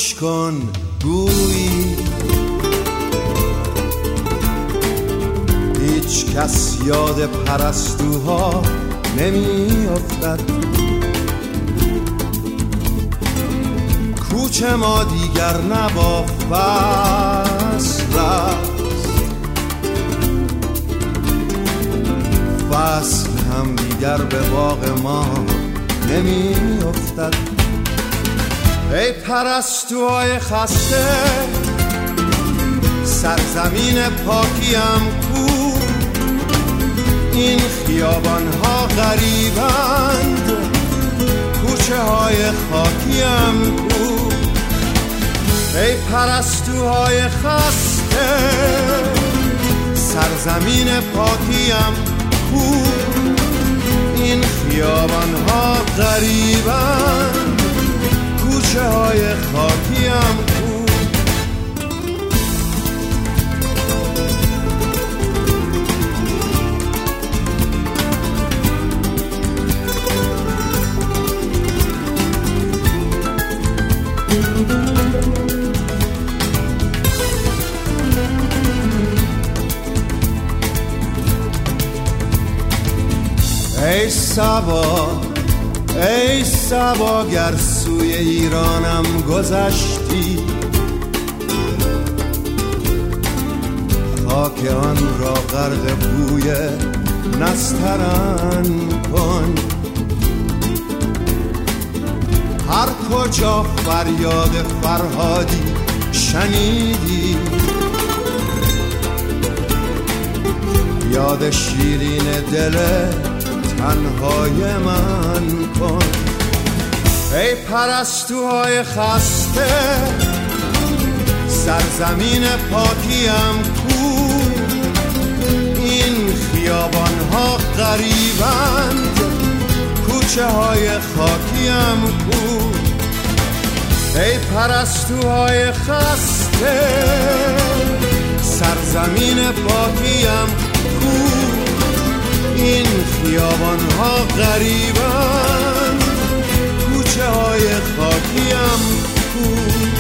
گوش کن گویی هیچ کس یاد پرستوها نمی افتد. کوچه ما دیگر نبا فصل است، فصل هم دیگر به باغ ما نمی افتد. ای پرستوهای خسته سرزمین پاکیم کو، این خیابان ها غریبند کوچه های خاکیم کو. ای پرستوهای خسته سرزمین پاکیم کو، این خیابان ها غریبند کوچه های خاکیم کو. ای صبا ای صبا گر سوی ایرانم گذشتی، خاک آن را غرق بوی نسترن کن. هر کجا فریاد فرهادی شنیدی، یاد شیرین دل تنهای من کن. ای پرستوهای خسته سرزمین پاکیم کو، این خیابان ها غریبند کوچه های خاکیم کو. ای پرستوهای خسته سرزمین پاکیم کو، این خیابان ها غریبند کوچه های خاکیم کو.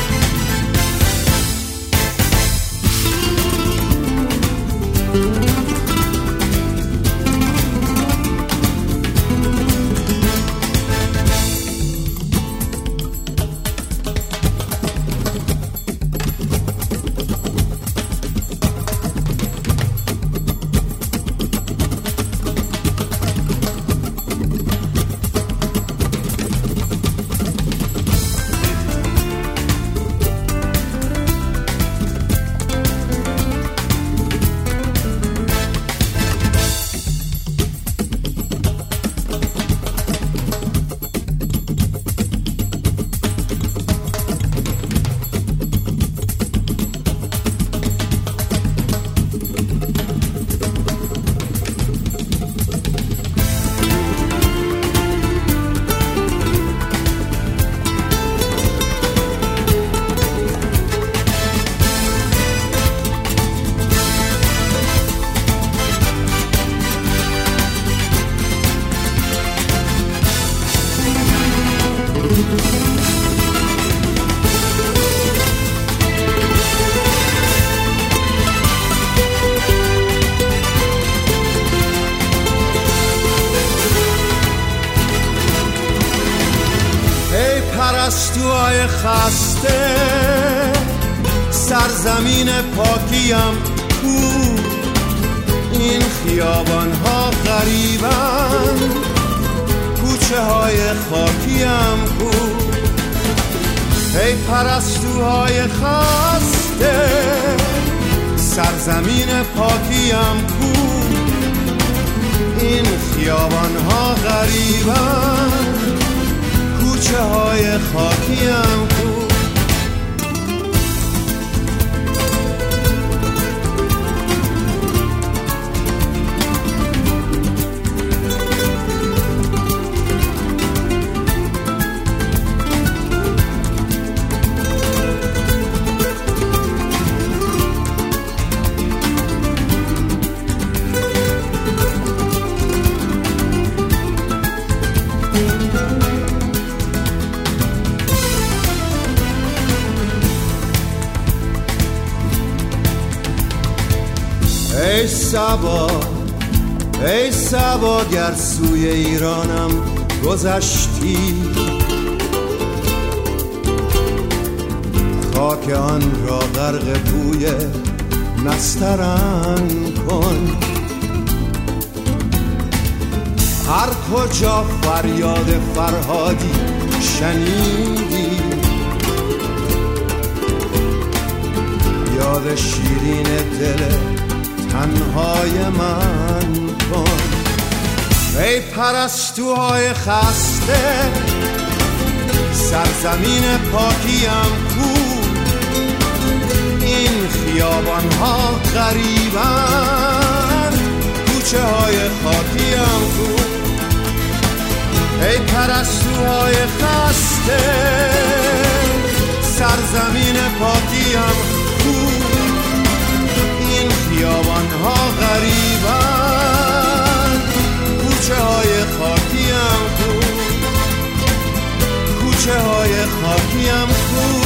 پرستوهای خسته سرزمین پاکیم کو، این خیابان ها غریبند کوچه های خاکیم کو. ای پرستوهای خسته سرزمین پاکیم کو، این خیابان ها غریبند کوچه های خاکیم کو. ای صبا ای صبا گر سوی ایرانم گذشتی، خاک آن را غرق بوی نسترن کن. هر کجا فریاد فرهادی شنیدی، یاد شیرین دل تنهای من کن. ای پرستوهای خسته سرزمین پاکیم کو، این خیابان ها غریبن کوچه های خاکیم کو. ای پرستوهای خسته سرزمین پاکیم کو، این خیابان ها غریبن کوچه های خاکیم کو، کوچه های خاکیم کو.